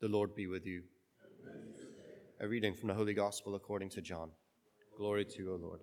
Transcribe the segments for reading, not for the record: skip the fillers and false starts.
The Lord be with you. A reading from the Holy Gospel according to John. Glory to you, O Lord.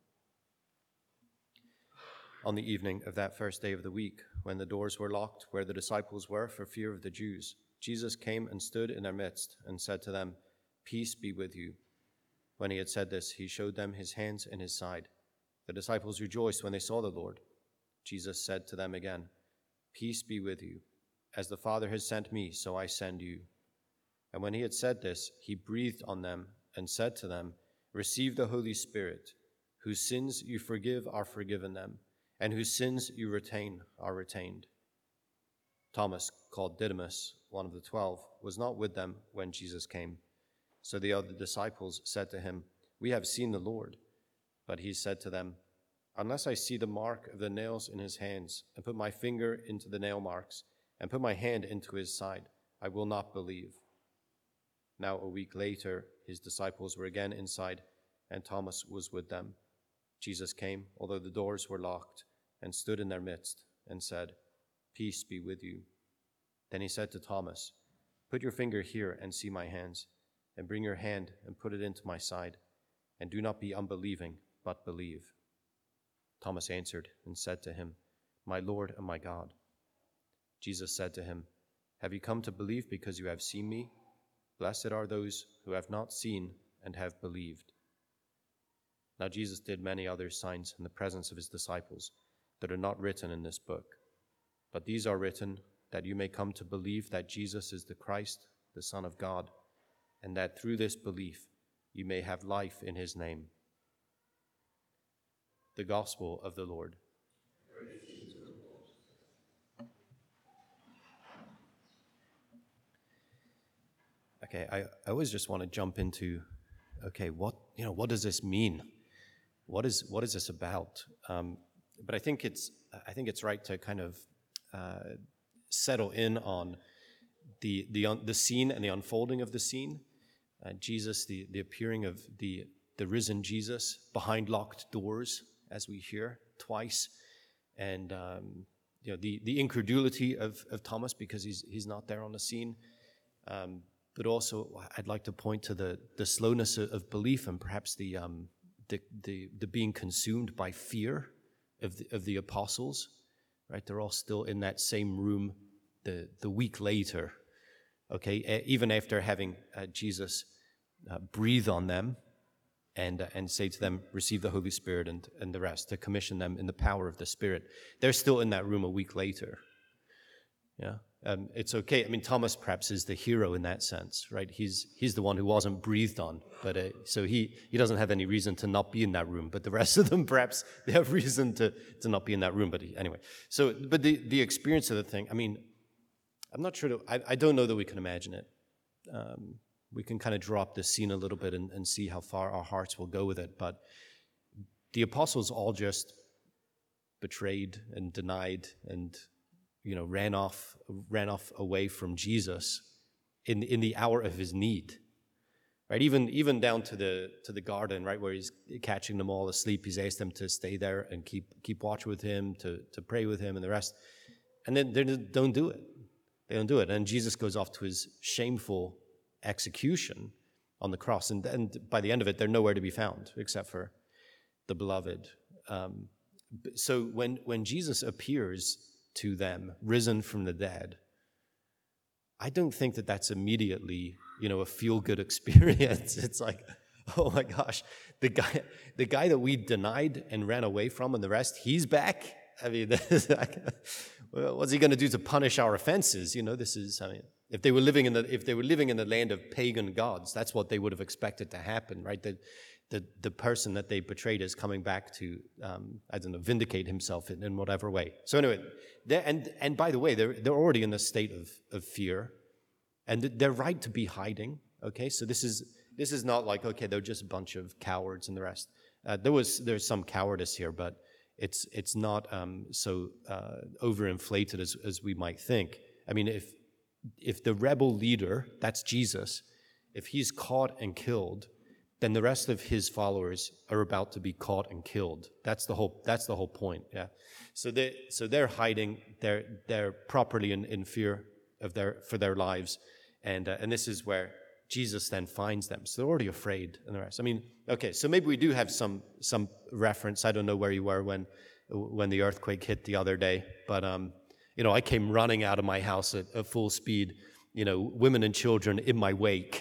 On the evening of that first day of the week, when the doors were locked where the disciples were for fear of the Jews, Jesus came and stood in their midst and said to them, "Peace be with you." When he had said this, he showed them his hands and his side. The disciples rejoiced when they saw the Lord. Jesus said to them again, "Peace be with you. As the Father has sent me, so I send you." And when he had said this, he breathed on them and said to them, "Receive the Holy Spirit. Whose sins you forgive are forgiven them, and whose sins you retain are retained." Thomas, called Didymus, one of the 12, was not with them when Jesus came. So the other disciples said to him, "We have seen the Lord." But he said to them, "Unless I see the mark of the nails in his hands, and put my finger into the nail marks, and put my hand into his side, I will not believe." Now a week later, his disciples were again inside, and Thomas was with them. Jesus came, although the doors were locked, and stood in their midst, and said, "Peace be with you." Then he said to Thomas, "Put your finger here and see my hands, and bring your hand and put it into my side, and do not be unbelieving, but believe." Thomas answered and said to him, "My Lord and my God." Jesus said to him, "Have you come to believe because you have seen me? Blessed are those who have not seen and have believed." Now Jesus did many other signs in the presence of his disciples that are not written in this book. But these are written that you may come to believe that Jesus is the Christ, the Son of God, and that through this belief you may have life in his name. The Gospel of the Lord. Okay, I always just want to jump into, what does this mean? What is this about? But I think it's right to kind of settle in on the scene and the unfolding of the scene. Jesus, the appearing of the risen Jesus behind locked doors, as we hear twice, and the incredulity of Thomas because he's not there on the scene. But also, I'd like to point to the slowness of belief and perhaps the being consumed by fear of the apostles. Right, they're all still in that same room the week later. Okay, even after having Jesus breathe on them and say to them, "Receive the Holy Spirit," and the rest, to commission them in the power of the Spirit, they're still in that room a week later. Yeah. It's okay. I mean, Thomas perhaps is the hero in that sense, right? He's the one who wasn't breathed on, but so he doesn't have any reason to not be in that room. But the rest of them, perhaps they have reason to not be in that room. But anyway, but the experience of the thing. I mean, I'm not sure. I don't know that we can imagine it. We can kind of drop the scene a little bit and see how far our hearts will go with it. But the apostles all just betrayed and denied and ran off away from Jesus in the hour of his need, right? Even down to the garden, right, where he's catching them all asleep. He's asked them to stay there and keep watch with him, to pray with him, and the rest. And then they don't do it. They don't do it. And Jesus goes off to his shameful execution on the cross, and by the end of it, they're nowhere to be found except for the beloved. So when Jesus appears to them, risen from the dead, I don't think that that's immediately, a feel-good experience. It's like, oh my gosh, the guy that we denied and ran away from and the rest, he's back. I mean, what's he going to do to punish our offenses? If they were living in the land of pagan gods, that's what they would have expected to happen, right? The person that they betrayed is coming back to, vindicate himself in whatever way. So anyway, and by the way, they're already in a state of fear, and they're right to be hiding. Okay, so this is not like, okay, they're just a bunch of cowards and the rest. There's some cowardice here, but it's not so overinflated as we might think. I mean, if the rebel leader, that's Jesus, if he's caught and killed, then the rest of his followers are about to be caught and killed. That's the whole point. Yeah. So they're hiding. They're properly in fear for their lives, And this is where Jesus then finds them. So they're already afraid and the rest. I mean, okay, so maybe we do have some reference. I don't know where you were when the earthquake hit the other day, but I came running out of my house at full speed, women and children in my wake.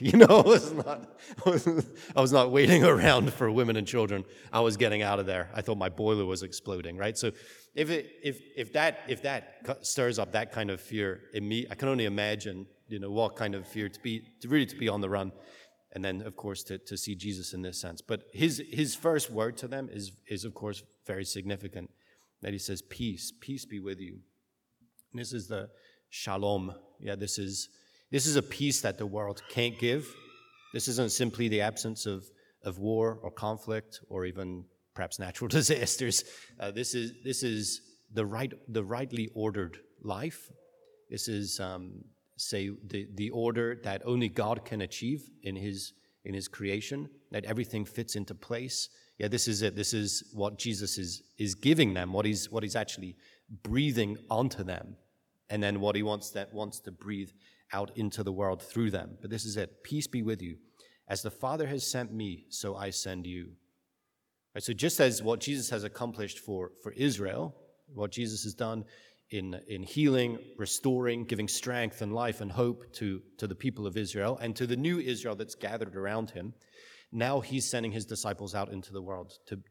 I was not waiting around for women and children. I was getting out of there. I thought my boiler was exploding, right? So if that stirs up that kind of fear in me, I can only imagine, what kind of fear to be on the run, and then of course to see Jesus in this sense. But his first word to them is of course very significant. That he says, peace be with you. And this is the shalom. Yeah, this is a peace that the world can't give. This isn't simply the absence of war or conflict or even perhaps natural disasters. This is the rightly ordered life. This is the order that only God can achieve in his creation, that everything fits into place. Yeah, this is it. This is what Jesus is giving them, what he's actually breathing onto them, and then what he wants to breathe out into the world through them. But this is it. Peace be with you. As the Father has sent me, so I send you. Right, so just as what Jesus has accomplished for Israel, what Jesus has done in healing, restoring, giving strength and life and hope to the people of Israel and to the new Israel that's gathered around him, now he's sending his disciples out into the world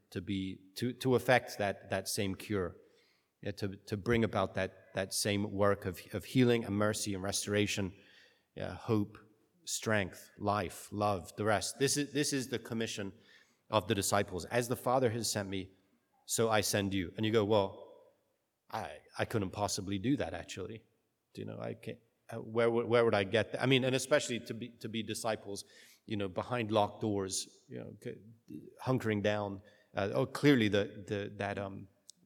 to effect that same cure, to bring about that same work of healing and mercy and restoration, hope, strength, life, love, the rest. This is the commission of the disciples. As the Father has sent me, so I send you. And you go, well, I couldn't possibly do that, actually. I can't. Where would I get that? I mean, and especially to be disciples, behind locked doors, hunkering down. Clearly the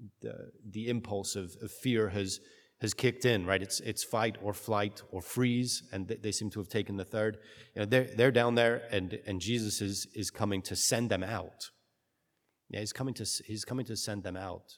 impulse of fear has kicked in, right? It's fight or flight or freeze, and they seem to have taken the third. They're down there, and Jesus is coming to send them out. Yeah, he's coming to send them out.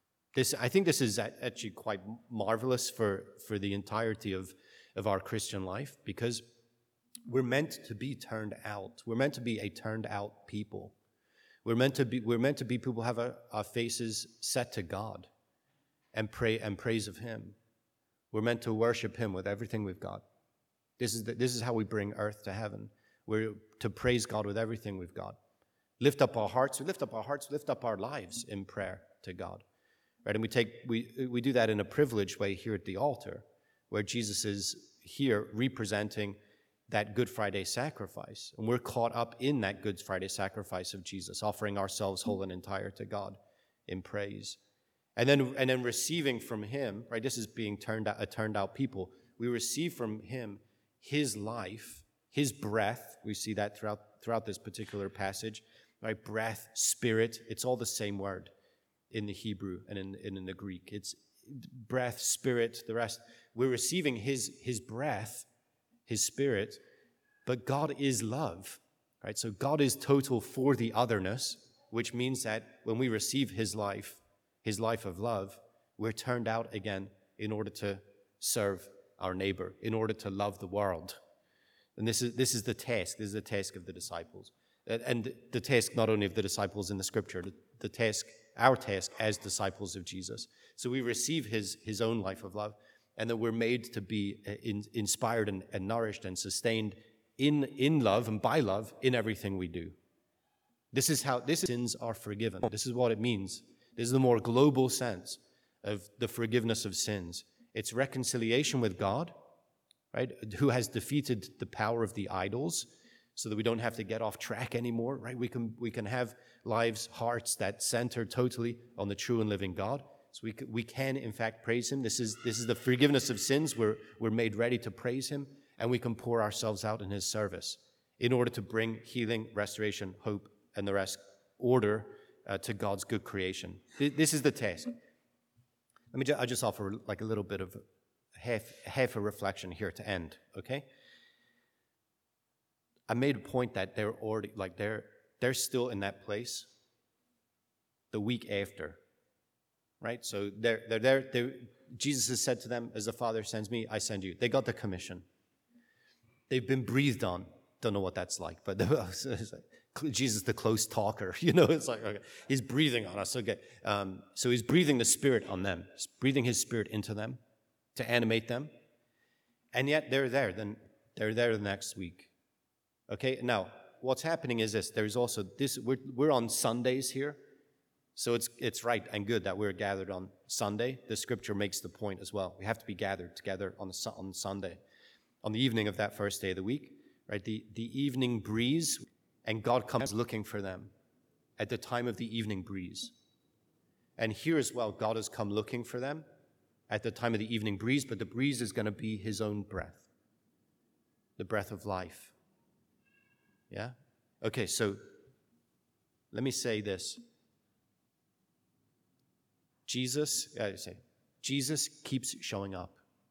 I think this is actually quite marvelous for the entirety of our Christian life, because we're meant to be turned out. We're meant to be a turned out people. We're meant to be people who have our faces set to God and pray and praise of him. We're meant to worship him with everything we've got. This is how we bring earth to heaven. We're to praise God with everything we've got. Lift up our hearts, lift up our lives in prayer to God. Right, and we do that in a privileged way here at the altar, where Jesus is here representing that Good Friday sacrifice, and we're caught up in that Good Friday sacrifice of Jesus, offering ourselves whole and entire to God in praise, and then receiving from him. Right, this is being turned out people. We receive from him his life, his breath. We see that throughout this particular passage. Right, breath, spirit. It's all the same word in the Hebrew and in the Greek. It's breath, spirit, the rest. We're receiving his breath, his spirit, but God is love, right? So God is total for the otherness, which means that when we receive his life of love, we're turned out again in order to serve our neighbor, in order to love the world. And this is the task. This is the task of the disciples. And the task not only of the disciples in the scripture, our task as disciples of Jesus. So we receive his own life of love, and that we're made to be inspired and nourished and sustained in love and by love in everything we do. This is how sins are forgiven. This is what it means. This is the more global sense of the forgiveness of sins. It's reconciliation with God, right, who has defeated the power of the idols, so that we don't have to get off track anymore, right? We can have lives, hearts that center totally on the true and living God. So we can in fact praise him. This is the forgiveness of sins. We're made ready to praise him, and we can pour ourselves out in his service in order to bring healing, restoration, hope, and the rest, order to God's good creation. This is the task. I'll just offer like a little bit of half a reflection here to end, okay? I made a point that they're already, they're still in that place the week after, right? So they're Jesus has said to them, as the Father sends me, I send you. They got the commission. They've been breathed on. Don't know what that's like, but it's like Jesus, the close talker, it's like, okay, he's breathing on us. Okay. So he's breathing the Spirit on them. He's breathing his Spirit into them to animate them. And yet they're there the next week. Okay. Now, what's happening is this. There's also this, we're on Sundays here. So it's right and good that we're gathered on Sunday. The scripture makes the point as well. We have to be gathered together on Sunday, on the evening of that first day of the week, right? The evening breeze, and God comes looking for them at the time of the evening breeze. And here as well, God has come looking for them at the time of the evening breeze, but the breeze is going to be his own breath, the breath of life. Yeah? Okay, so let me say this. Jesus keeps showing up.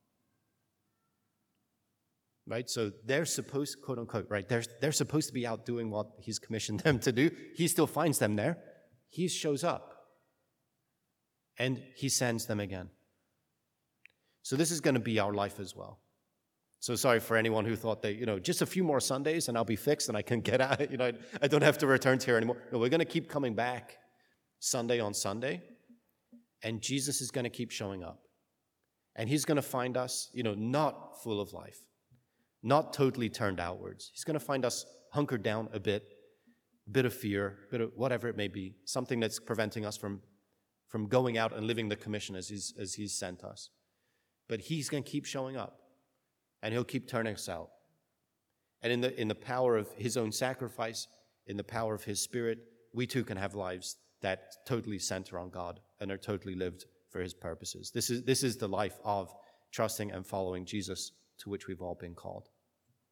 Right? So they're supposed, quote unquote, right? They're supposed to be out doing what he's commissioned them to do. He still finds them there. He shows up. And he sends them again. So this is going to be our life as well. So sorry for anyone who thought that, just a few more Sundays and I'll be fixed and I can get out, I don't have to return to here anymore. No, we're going to keep coming back Sunday on Sunday. And Jesus is going to keep showing up. And he's going to find us, not full of life, not totally turned outwards. He's going to find us hunkered down a bit of fear, a bit of whatever it may be, something that's preventing us from going out and living the commission as he's sent us. But he's going to keep showing up, and he'll keep turning us out. And in the power of his own sacrifice, in the power of his Spirit, we too can have lives that totally center on God and are totally lived for his purposes. This is the life of trusting and following Jesus to which we've all been called.